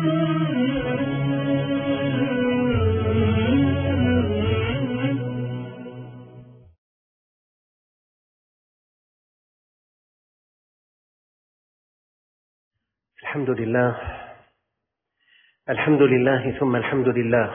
الحمد لله، الحمد لله ثم الحمد لله.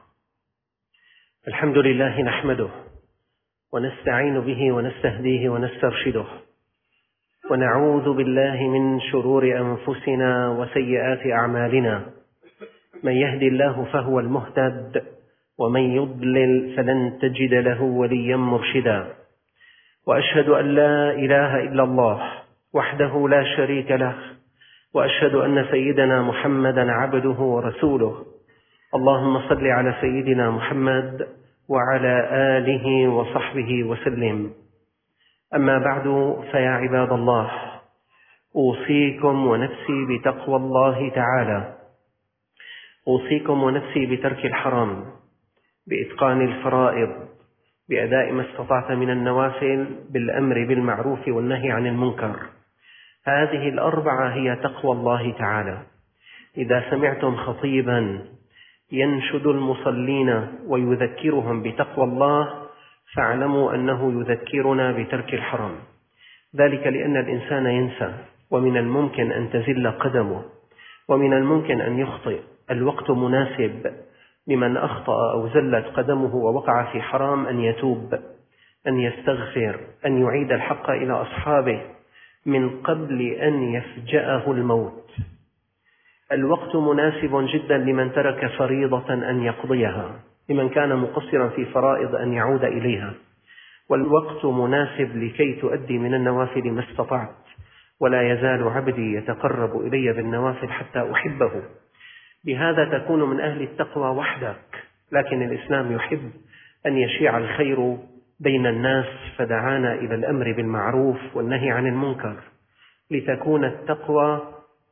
الحمد لله نحمده ونستعين به ونستهديه ونسترشده، ونعوذ بالله من شرور أنفسنا وسيئات أعمالنا. من يهدي الله فهو المهتد، ومن يضلل فلن تجد له وليا مرشدا. وأشهد أن لا إله إلا الله وحده لا شريك له، وأشهد أن سيدنا محمدا عبده ورسوله. اللهم صل على سيدنا محمد وعلى آله وصحبه وسلم. أما بعد، فيا عباد الله، أوصيكم ونفسي بتقوى الله تعالى. أوصيكم ونفسي بترك الحرام، بإتقان الفرائض، بأداء ما استطعت من النوافل، بالأمر بالمعروف والنهي عن المنكر. هذه الأربعة هي تقوى الله تعالى. إذا سمعتم خطيبا ينشد المصلين ويذكرهم بتقوى الله، فاعلموا أنه يذكرنا بترك الحرام. ذلك لأن الإنسان ينسى، ومن الممكن أن تزل قدمه، ومن الممكن أن يخطئ. الوقت مناسب لمن أخطأ أو زلت قدمه ووقع في حرام أن يتوب، أن يستغفر، أن يعيد الحق إلى أصحابه من قبل أن يفجأه الموت. الوقت مناسب جدا لمن ترك فريضة أن يقضيها، لمن كان مقصرا في فرائض أن يعود إليها. والوقت مناسب لكي تؤدي من النوافل ما استطعت. ولا يزال عبدي يتقرب إلي بالنوافل حتى أحبه. بهذا تكون من أهل التقوى وحدك. لكن الإسلام يحب أن يشيع الخير بين الناس، فدعانا إلى الأمر بالمعروف والنهي عن المنكر، لتكون التقوى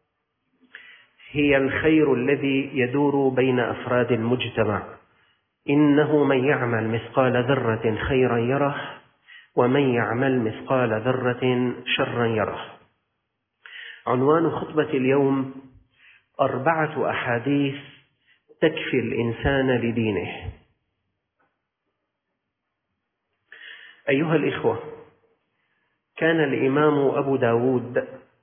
هي الخير الذي يدور بين أفراد المجتمع. إنه من يعمل مثقال ذرة خيرا يره، ومن يعمل مثقال ذرة شرا يره. عنوان خطبة اليوم: 4 أحاديث تكفي الإنسان لدينه. أيها الإخوة، كان الإمام أبو داود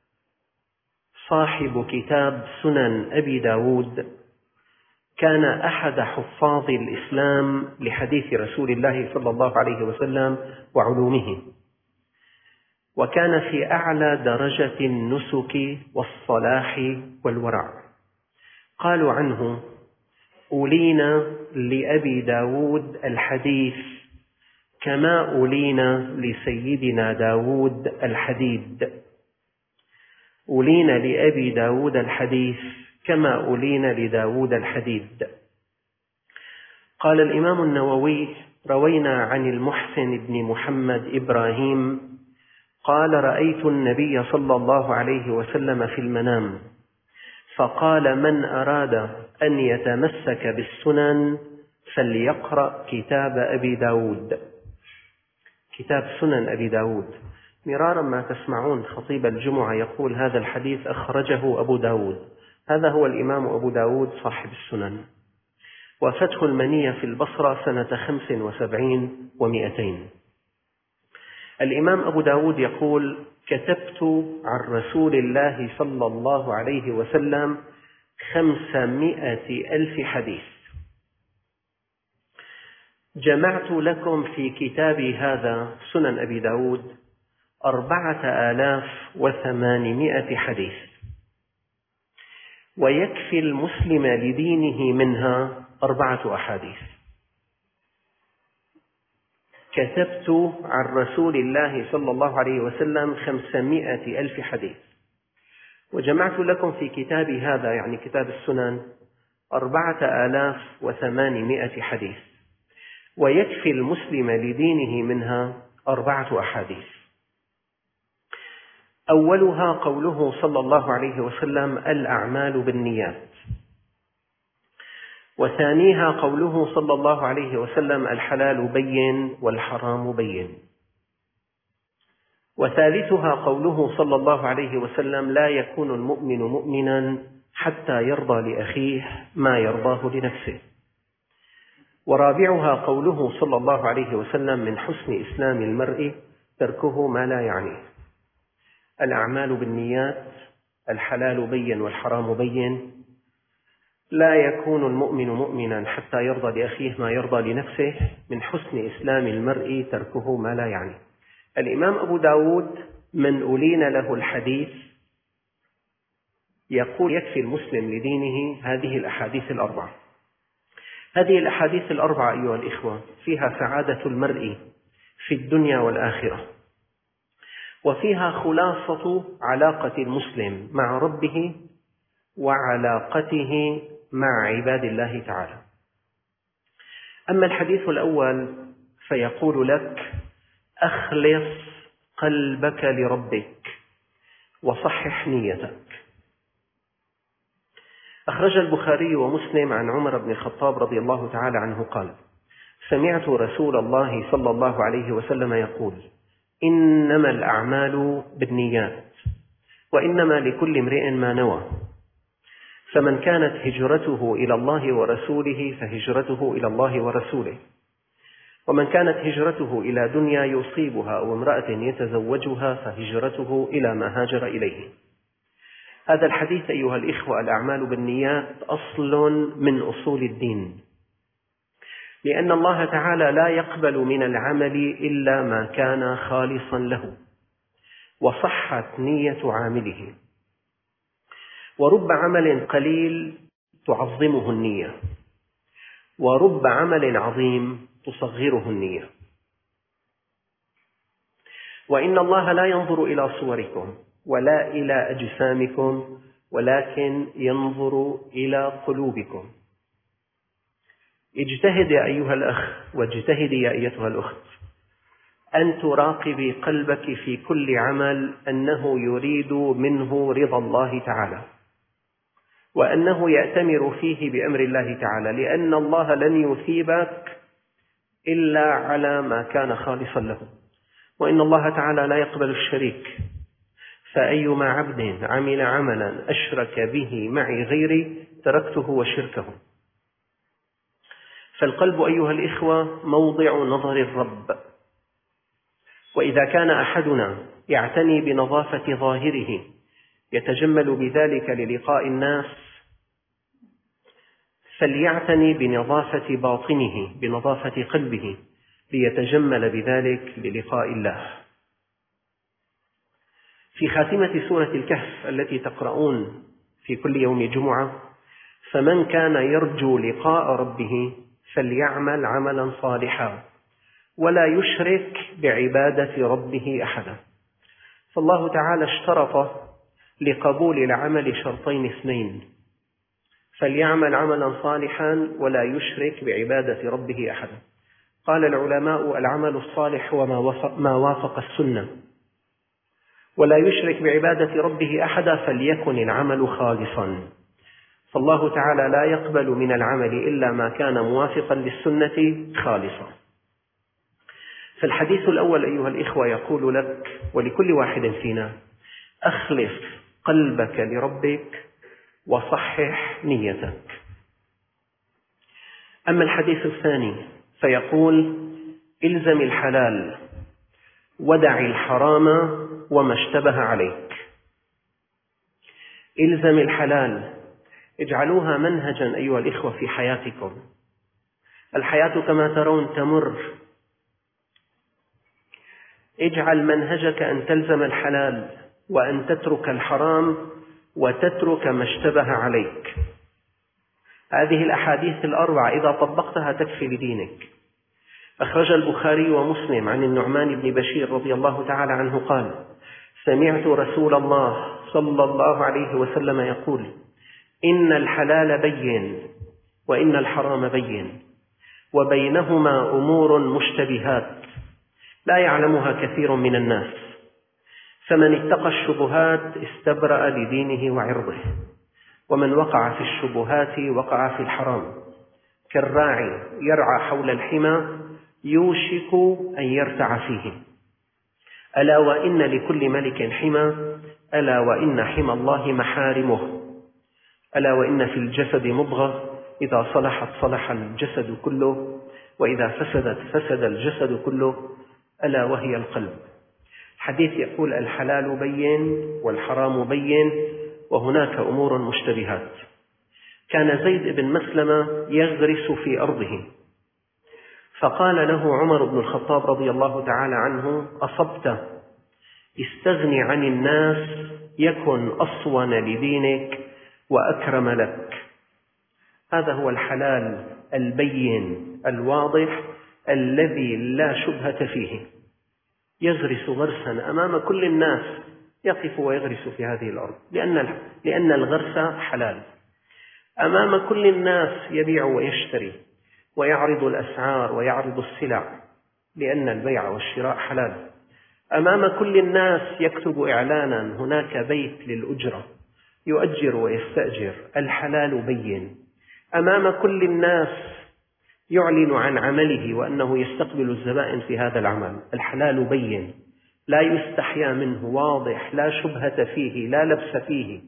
صاحب كتاب سنن أبي داود كان أحد حفاظ الإسلام لحديث رسول الله صلى الله عليه وسلم وعلومه، وكان في أعلى درجة النسك والصلاح والورع. قالوا عنه: أولينا لأبي داود الحديث كما أولينا لسيدنا داود الحديد. أولينا لأبي داود الحديث كما أولينا لداود الحديد. قال الإمام النووي: روينا عن المحسن بن محمد إبراهيم قال: رأيت النبي صلى الله عليه وسلم في المنام، فقال: من أراد أن يتمسك بالسنن فليقرأ كتاب أبي داود. كتاب سنن أبي داود. مرارا ما تسمعون خطيب الجمعة يقول هذا الحديث أخرجه أبو داود. هذا هو الإمام أبو داود صاحب السنن. وفتح المنية في البصرة سنة 75 و200. الإمام أبو داود يقول: كتبت عن رسول الله صلى الله عليه وسلم 500,000 حديث. جمعت لكم في كتابي هذا سنن أبي داود 4800 حديث، ويكفي المسلم لدينه منها 4 أحاديث. كتبت عن رسول الله صلى الله عليه وسلم 500,000 حديث، وجمعت لكم في كتابي هذا، يعني كتاب السنن، 4800 حديث، ويكفي المسلم لدينه منها 4 أحاديث. أولها قوله صلى الله عليه وسلم: الأعمال بالنيات. وثانيها قوله صلى الله عليه وسلم: الحلال بين والحرام بين. وثالثها قوله صلى الله عليه وسلم: لا يكون المؤمن مؤمنا حتى يرضى لأخيه ما يرضاه لنفسه. ورابعها قوله صلى الله عليه وسلم: من حسن إسلام المرء تركه ما لا يعنيه. الأعمال بالنيات، الحلال بين والحرام بين، لا يكون المؤمن مؤمنا حتى يرضى لأخيه ما يرضى لنفسه. من حسن إسلام المرء تركه ما لا يعنيه. الإمام أبو داود من ألين له الحديث يقول: يكفي المسلم لدينه هذه الأحاديث الأربعة. هذه الأحاديث الأربعة أيها الإخوة فيها سعادة المرء في الدنيا والآخرة، وفيها خلاصة علاقة المسلم مع ربه وعلاقته مع عباد الله تعالى. أما الحديث الأول فيقول لك: أخلص قلبك لربك وصحح نيتك. أخرج البخاري ومسلم عن عمر بن الخطاب رضي الله تعالى عنه قال: سمعت رسول الله صلى الله عليه وسلم يقول: إنما الأعمال بالنيات وإنما لكل امرئ ما نوى، فمن كانت هجرته إلى الله ورسوله فهجرته إلى الله ورسوله، ومن كانت هجرته إلى دنيا يصيبها أو امرأة يتزوجها فهجرته إلى ما هاجر إليه. هذا الحديث أيها الإخوة، الأعمال بالنيات أصل من أصول الدين، لأن الله تعالى لا يقبل من العمل إلا ما كان خالصا له وصحت نية عامله. ورب عمل قليل تعظمه النية، ورب عمل عظيم تصغره النية. وإن الله لا ينظر إلى صوركم ولا إلى أجسامكم، ولكن ينظر إلى قلوبكم. اجتهد يا أيها الأخ، واجتهدي يا أيتها الأخت، أن تراقبي قلبك في كل عمل أنه يريد منه رضا الله تعالى، وأنه يأتمر فيه بأمر الله تعالى، لأن الله لن يثيبك إلا على ما كان خالصا له. وإن الله تعالى لا يقبل الشريك، فأيما عبد عمل عملا أشرك به معي غيري تركته وشركه. فالقلب أيها الإخوة موضع نظر الرب، وإذا كان أحدنا يعتني بنظافة ظاهره يتجمل بذلك للقاء الناس، فليعتني بنظافة باطنه، بنظافة قلبه، ليتجمل بذلك للقاء الله. في خاتمة سورة الكهف التي تقرؤون في كل يوم جمعة: فمن كان يرجو لقاء ربه فليعمل عملا صالحا ولا يشرك بعبادة ربه أحدا. فالله تعالى اشترط لقبول العمل شرطين اثنين: فليعمل عملا صالحا ولا يشرك بعبادة ربه أحدا. قال العلماء: العمل الصالح هو ما وافق السنة، ولا يشرك بعبادة ربه أحدا فليكن العمل خالصا. فالله تعالى لا يقبل من العمل إلا ما كان موافقا للسنة خالصا. فالحديث الأول أيها الإخوة يقول لك ولكل واحد فينا: أخلص قلبك لربك وصحح نيتك. أما الحديث الثاني فيقول: إلزم الحلال ودع الحرام وما اشتبه عليك. إلزم الحلال، اجعلوها منهجا أيها الإخوة في حياتكم. الحياة كما ترون تمر، اجعل منهجك أن تلزم الحلال وأن تترك الحرام وتترك ما اشتبه عليك. هذه الأحاديث الأربعة إذا طبقتها تكفي لدينك. أخرج البخاري ومسلم عن النعمان بن بشير رضي الله تعالى عنه قال: سمعت رسول الله صلى الله عليه وسلم يقول: إن الحلال بين وإن الحرام بين وبينهما أمور مشتبهات لا يعلمها كثير من الناس، فمن اتقى الشبهات استبرأ لدينه وعرضه، ومن وقع في الشبهات وقع في الحرام، كالراعي يرعى حول الحمى يوشك أن يرتع فيه. ألا وإن لكل ملك حمى، ألا وإن حمى الله محارمه، ألا وإن في الجسد مضغة إذا صلحت صلح الجسد كله وإذا فسدت فسد الجسد كله ألا وهي القلب. حديث يقول الحلال بين والحرام بين وهناك أمور مشتبهات. كان زيد بن مسلمة يغرس في أرضه، فقال له عمر بن الخطاب رضي الله تعالى عنه: أصبت، استغني عن الناس يكن أصون لدينك وأكرم لك. هذا هو الحلال البين الواضح الذي لا شبهة فيه. يغرس غرسا أمام كل الناس، يقف ويغرس في هذه الأرض لأن الغرس حلال. أمام كل الناس يبيع ويشتري ويعرض الأسعار ويعرض السلع، لأن البيع والشراء حلال. أمام كل الناس يكتب إعلانا: هناك بيت للأجرة، يؤجر ويستأجر، الحلال بين. أمام كل الناس يعلن عن عمله وأنه يستقبل الزبائن في هذا العمل، الحلال بين، لا يستحيا منه، واضح، لا شبهة فيه، لا لبس فيه.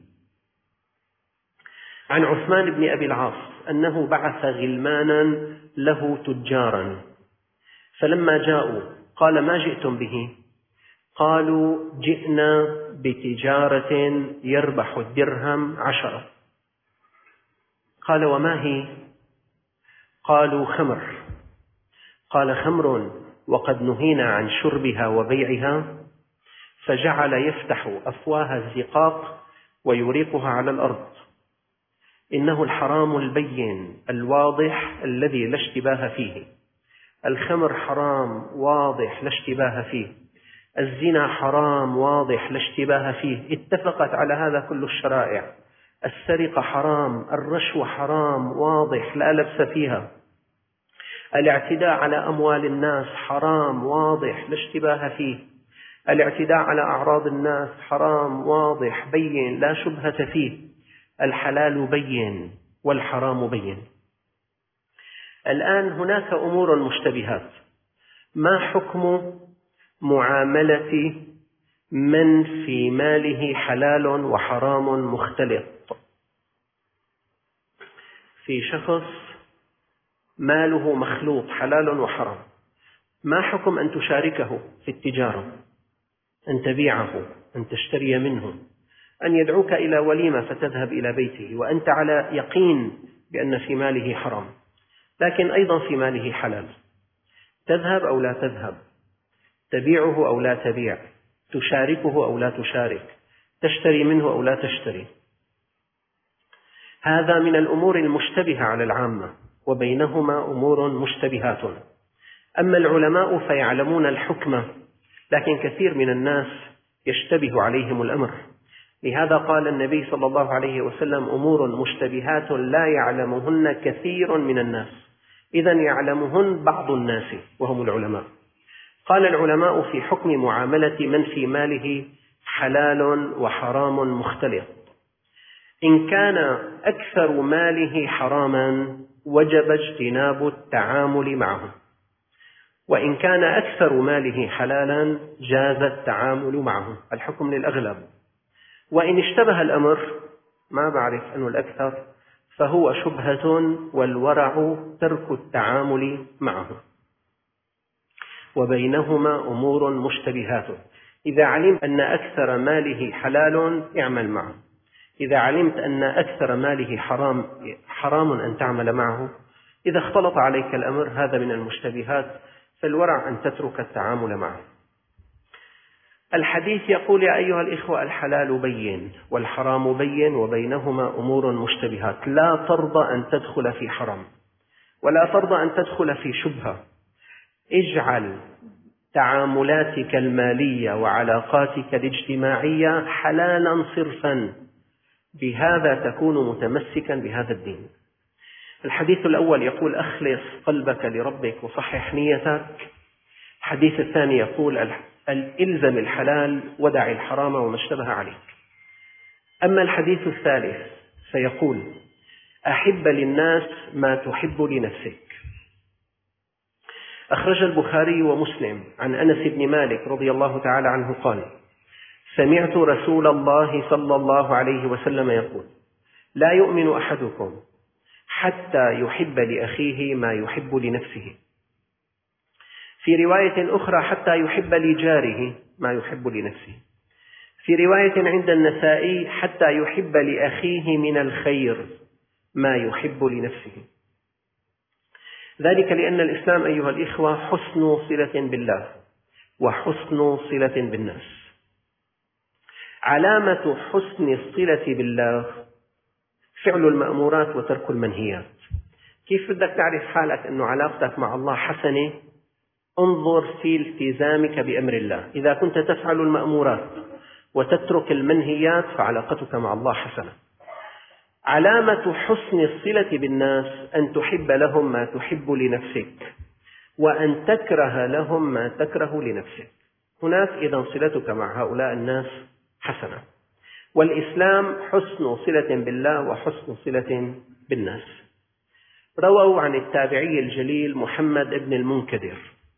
عن عثمان بن أبي العاص أنه بعث غلمانا له تجارا، فلما جاءوا قال: ما جئتم به؟ قالوا: جئنا بتجارة يربح الدرهم 10. قال: وما هي؟ قالوا: خمر. قال: خمر وقد نهينا عن شربها وبيعها؟ فجعل يفتح أفواه الزقاق ويريقها على الأرض. إنه الحرام البين الواضح الذي لا اشتباه فيه. الخمر حرام واضح لا اشتباه فيه، الزنا حرام واضح لا اشتباه فيه، اتفقت على هذا كل الشرائع. السرقة حرام، الرشوة حرام واضح لا لبس فيها، الاعتداء على أموال الناس حرام واضح لا اشتباه فيه، الاعتداء على أعراض الناس حرام واضح بين لا شبهة فيه. الحلال بين والحرام بين. الآن هناك أمور مشتبهات. ما حكم معاملة من في ماله حلال وحرام مختلط؟ في شخص ماله مخلوط حلال وحرام، ما حكم أن تشاركه في التجارة، أن تبيعه، أن تشتري منه، أن يدعوك إلى وليمة فتذهب إلى بيته وأنت على يقين بأن في ماله حرام، لكن أيضا في ماله حلال؟ تذهب أو لا تذهب، تبيعه أو لا تبيع، تشاركه أو لا تشارك، تشتري منه أو لا تشتري. هذا من الأمور المشتبهة على العامة، وبينهما أمور مشتبهات. أما العلماء فيعلمون الحكم، لكن كثير من الناس يشتبه عليهم الأمر. لهذا قال النبي صلى الله عليه وسلم: أمور مشتبهات لا يعلمهن كثير من الناس، إذن يعلمهن بعض الناس وهم العلماء. قال العلماء في حكم معاملة من في ماله حلال وحرام مختلط: إن كان أكثر ماله حراما وجب اجتناب التعامل معه، وإن كان أكثر ماله حلالا جاز التعامل معه، الحكم للأغلب. وإن اشتبه الأمر، ما بعرف أنه الأكثر، فهو شبهة، والورع ترك التعامل معه. وبينهما أمور مشتبهات. إذا علمت أن أكثر ماله حلال اعمل معه، إذا علمت أن أكثر ماله حرام أن تعمل معه. إذا اختلط عليك الأمر، هذا من المشتبهات، فالورع أن تترك التعامل معه. الحديث يقول: يا أيها الإخوة، الحلال بين والحرام بين وبينهما أمور مشتبهات. لا ترضى أن تدخل في حرام، ولا ترضى أن تدخل في شبهة. اجعل تعاملاتك المالية وعلاقاتك الاجتماعية حلالا صرفا، بهذا تكون متمسكا بهذا الدين. الحديث الأول يقول: أخلص قلبك لربك وصحح نيتك. الحديث الثاني يقول: الزم الحلال ودع الحرام وما اشتبه عليك. أما الحديث الثالث فيقول: أحب للناس ما تحب لنفسك. أخرج البخاري ومسلم عن أنس بن مالك رضي الله تعالى عنه قال: سمعت رسول الله صلى الله عليه وسلم يقول: لا يؤمن أحدكم حتى يحب لأخيه ما يحب لنفسه. في رواية أخرى حتى يحب لجاره ما يحب لنفسه. في رواية عند النسائي حتى يحب لأخيه من الخير ما يحب لنفسه. ذلك لأن الإسلام أيها الإخوة حسن صلة بالله وحسن صلة بالناس. علامة حسن الصلة بالله فعل المأمورات وترك المنهيات. كيف بدك تعرف حالك أنه علاقتك مع الله حسنة؟ انظر في التزامك بأمر الله. إذا كنت تفعل المأمورات وتترك المنهيات فعلاقتك مع الله حسنة. علامة حسن الصلة بالناس أن تحب لهم ما تحب لنفسك وأن تكره لهم ما تكره لنفسك. هناك إذن صلتك مع هؤلاء الناس حسنة. والإسلام حسن صلة بالله وحسن صلة بالناس. رووا عن التابعي الجليل محمد بن المنكدر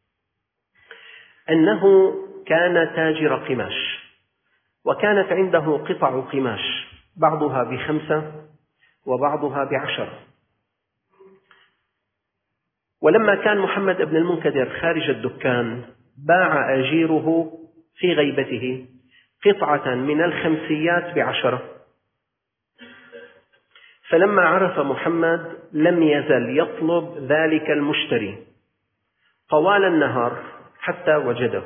أنه كان تاجر قماش، وكانت عنده قطع قماش بعضها ب5 وبعضها ب10. ولما كان محمد بن المنكدر خارج الدكان باع أجيره في غيبته قطعة من الخمسيات ب10. فلما عرف محمد لم يزل يطلب ذلك المشتري طوال النهار حتى وجده،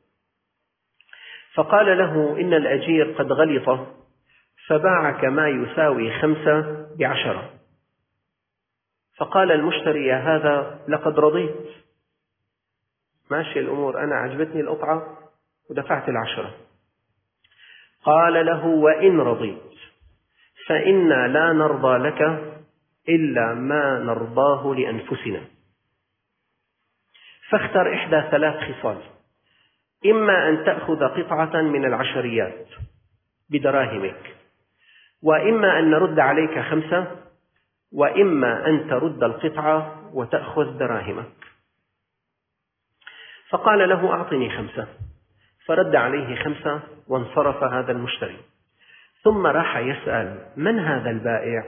فقال له: إن الأجير قد غلط فباعك ما يساوي 5 ب10. فقال المشتري: يا هذا لقد رضيت، ماشي الأمور، أنا عجبتني القطعة ودفعت 10. قال له: وإن رضيت فإنا لا نرضى لك إلا ما نرضاه لأنفسنا. فاختر إحدى 3 خصال: إما أن تأخذ قطعة من العشريات بدراهمك، وإما أن نرد عليك 5، وإما أن ترد القطعة وتأخذ دراهمك. فقال له: أعطني 5. فرد عليه 5 وانصرف هذا المشتري. ثم راح يسأل: من هذا البائع؟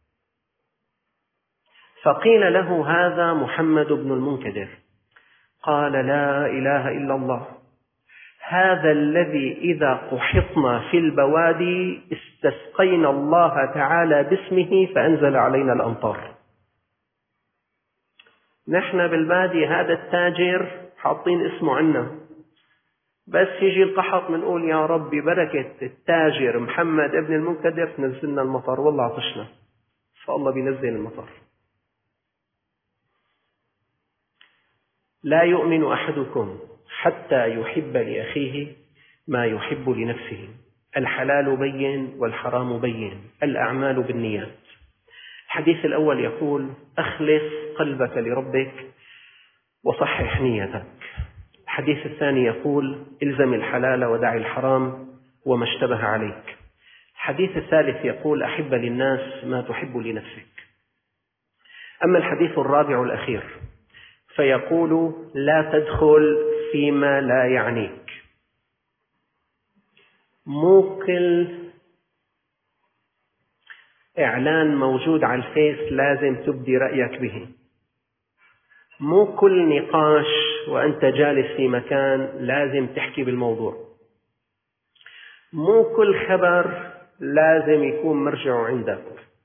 فقيل له: هذا محمد بن المنكدر. قال: لا إله إلا الله، هذا الذي إذا قحطنا في البوادي استسقينا الله تعالى باسمه فأنزل علينا الأمطار. نحن بالبادي هذا التاجر حاطين اسمه عنا، بس يجي القحط منقول: يا رب ببركة التاجر محمد ابن المنكدر تنزلنا المطر، والله عطشنا، فالله بينزل المطر. لا يؤمن أحدكم حتى يحب لأخيه ما يحب لنفسه. الحلال بين والحرام بين، الأعمال بالنيات. الحديث الأول يقول: أخلص قلبك لربك وصحح نيتك. الحديث الثاني يقول: الزم الحلال ودع الحرام وما اشتبه عليك. الحديث الثالث يقول: أحب للناس ما تحب لنفسك. أما الحديث الرابع الأخير فيقول: لا تدخل فيما لا يعنيك. مو كل إعلان موجود على الفيس لازم تبدي رأيك به. مو كل نقاش وأنت جالس في مكان لازم تحكي بالموضوع. مو كل خبر لازم يكون مرجعه عندك.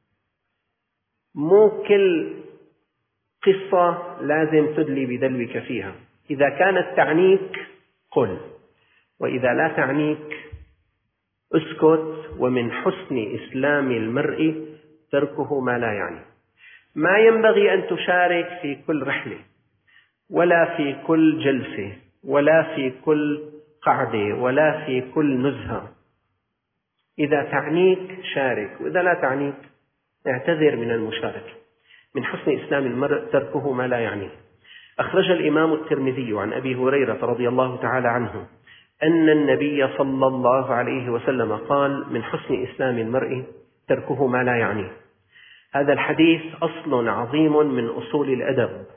مو كل قصة لازم تدلي بدلوك فيها. إذا كانت تعنيك قل، وإذا لا تعنيك اسكت. ومن حسن إسلام المرء تركه ما لا يعني. ما ينبغي أن تشارك في كل رحلة، ولا في كل جلسة، ولا في كل قعدة، ولا في كل نزهة. إذا تعنيك شارك، وإذا لا تعنيك اعتذر من المشاركة. من حسن إسلام المرء تركه ما لا يعنيه. أخرج الإمام الترمذي عن أبي هريرة رضي الله تعالى عنه أن النبي صلى الله عليه وسلم قال: من حسن إسلام المرء تركه ما لا يعنيه. هذا الحديث أصل عظيم من أصول الأدب،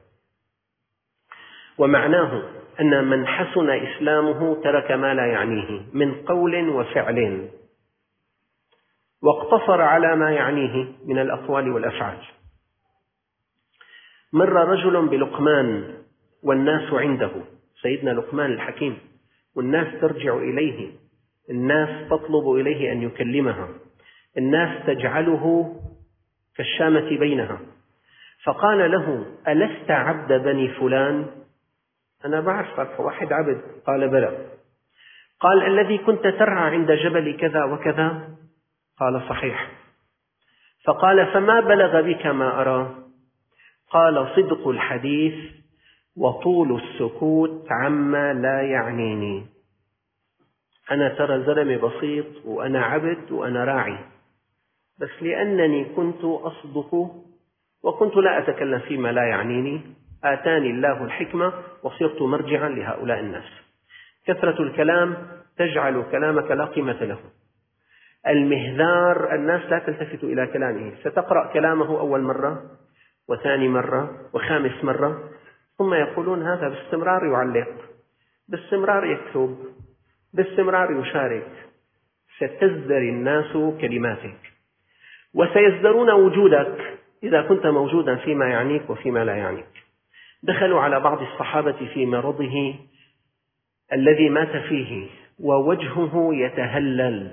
ومعناه أن من حسن إسلامه ترك ما لا يعنيه من قول وفعل. واقتصر على ما يعنيه من الأقوال والأفعال. مر رجل بلقمان والناس عنده، سيدنا لقمان الحكيم، والناس ترجع إليه، الناس تطلب إليه أن يكلمها، الناس تجعله كالشامة بينها، فقال له: ألست عبد بني فلان؟ أنا بعرفك، واحد عبد. قال: بلى. قال: الذي كنت ترعى عند جبل كذا وكذا؟ قال: صحيح. فقال: فما بلغ بك ما أرى؟ قال: صدق الحديث وطول السكوت عما لا يعنيني. أنا ترى زلمة بسيط وأنا عبد وأنا راعي، بس لأنني كنت أصدق وكنت لا أتكلم فيما لا يعنيني آتاني الله الحكمة وصرت مرجعا لهؤلاء الناس. كثرة الكلام تجعل كلامك لا قيمة له. المهذار الناس لا تلتفت إلى كلامه، ستقرأ كلامه أول مرة وثاني مرة وخامس مرة، ثم يقولون هذا باستمرار يعلق، باستمرار يكتب، باستمرار يشارك. ستزدري الناس كلماتك وسيزدرون وجودك إذا كنت موجودا فيما يعنيك وفيما لا يعنيك. دخلوا على بعض الصحابة في مرضه الذي مات فيه ووجهه يتهلل،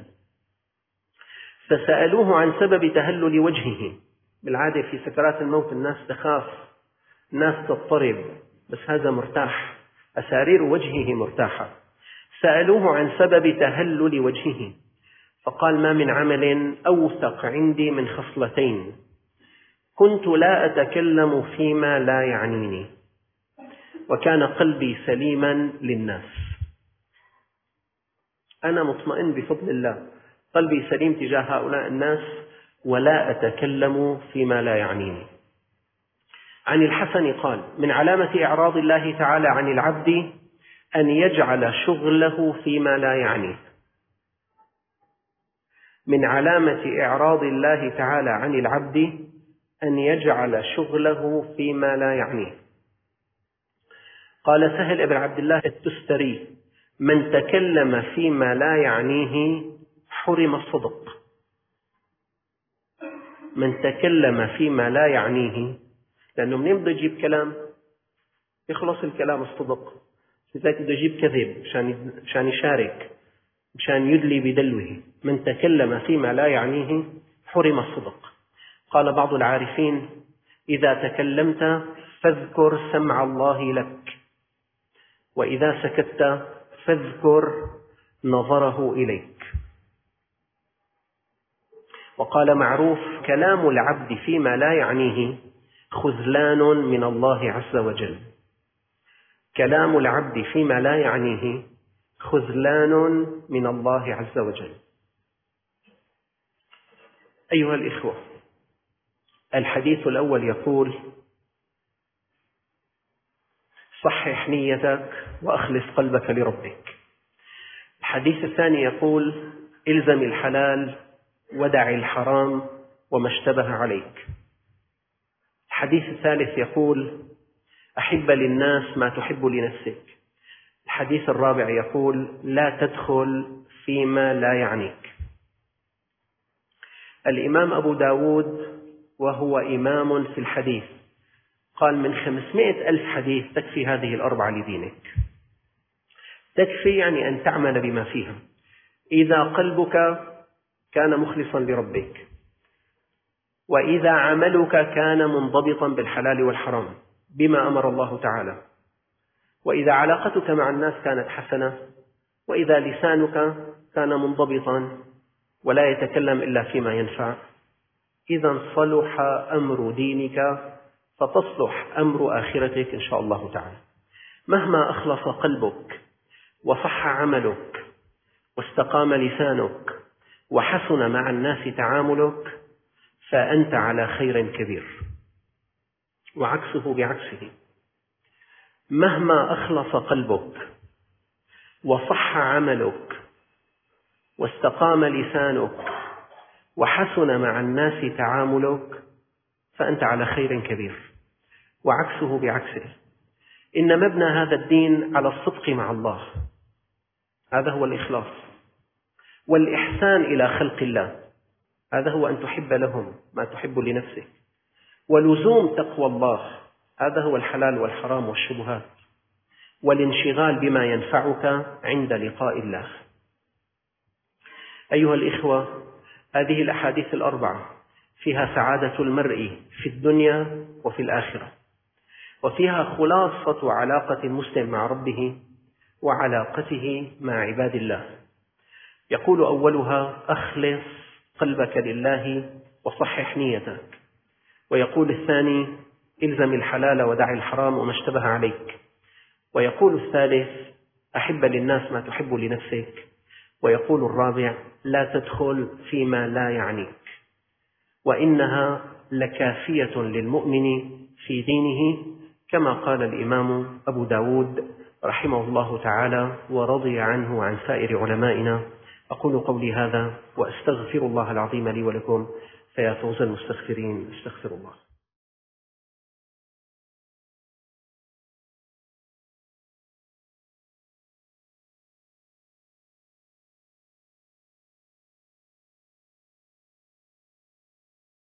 فسألوه عن سبب تهلل وجهه. بالعادة في سكرات الموت الناس تخاف، الناس تضطرب، بس هذا مرتاح، أسارير وجهه مرتاحة. سألوه عن سبب تهلل وجهه، فقال: ما من عمل أوثق عندي من خصلتين، كنت لا أتكلم فيما لا يعنيني، وكان قلبي سليما للناس. أنا مطمئن بفضل الله، قلبي سليم تجاه هؤلاء الناس ولا أتكلم فيما لا يعنيني. عن الحسن قال: من علامة إعراض الله تعالى عن العبد أن يجعل شغله فيما لا يعنيه. من علامة إعراض الله تعالى عن العبد أن يجعل شغله فيما لا يعنيه. قال سهل بن عبد الله التستري: من تكلم فيما لا يعنيه حرم الصدق. من تكلم فيما لا يعنيه، لأنه منين بده يجيب كلام يخلص الكلام الصدق، لذلك بده يجيب كذب مشان يشارك، مشان يدلي بدلوه. من تكلم فيما لا يعنيه حرم الصدق. قال بعض العارفين: إذا تكلمت فاذكر سمع الله لك، وإذا سكت فاذكر نظره إليك. وقال معروف: كلام العبد فيما لا يعنيه خذلان من الله عز وجل. كلام العبد فيما لا يعنيه خذلان من الله عز وجل. أيها الإخوة، الحديث الأول يقول: صحح نيتك وأخلص قلبك لربك. الحديث الثاني يقول: إلزم الحلال ودع الحرام وما اشتبه عليك. الحديث الثالث يقول: أحب للناس ما تحب لنفسك. الحديث الرابع يقول: لا تدخل فيما لا يعنيك. الإمام أبو داود وهو إمام في الحديث قال: من 500,000 حديث تكفي هذه الأربعة لدينك. تكفي يعني أن تعمل بما فيها. إذا قلبك كان مخلصا لربك، وإذا عملك كان منضبطا بالحلال والحرام بما أمر الله تعالى، وإذا علاقتك مع الناس كانت حسنة، وإذا لسانك كان منضبطا ولا يتكلم إلا فيما ينفع، إذا صلح أمر دينك فتصلح أمر آخرتك إن شاء الله تعالى. مهما أخلص قلبك وصح عملك واستقام لسانك وحسن مع الناس تعاملك فأنت على خير كبير. وعكسه بعكسه، مهما أخلص قلبك وصح عملك واستقام لسانك وحسن مع الناس تعاملك فأنت على خير كبير. وعكسه بعكسه. إن مبنى هذا الدين على الصدق مع الله، هذا هو الإخلاص والإحسان إلى خلق الله. هذا هو أن تحب لهم ما تحب لنفسك. ولزوم تقوى الله، هذا هو الحلال والحرام والشبهات، والانشغال بما ينفعك عند لقاء الله. أيها الإخوة، هذه الأحاديث الأربعة فيها سعادة المرء في الدنيا وفي الآخرة، وفيها خلاصة علاقة المسلم مع ربه وعلاقته مع عباد الله. يقول أولها: أخلص قلبك لله وصحح نيتك. ويقول الثاني: إلزم الحلال ودع الحرام وما اشتبه عليك. ويقول الثالث: أحب للناس ما تحب لنفسك. ويقول الرابع: لا تدخل فيما لا يعنيك. وإنها لكافية للمؤمن في دينه، كما قال الإمام أبو داود رحمه الله تعالى ورضي عنه وعن سائر علمائنا. أقول قولي هذا وأستغفر الله العظيم لي ولكم، فيا فوز المستغفرين. استغفر الله.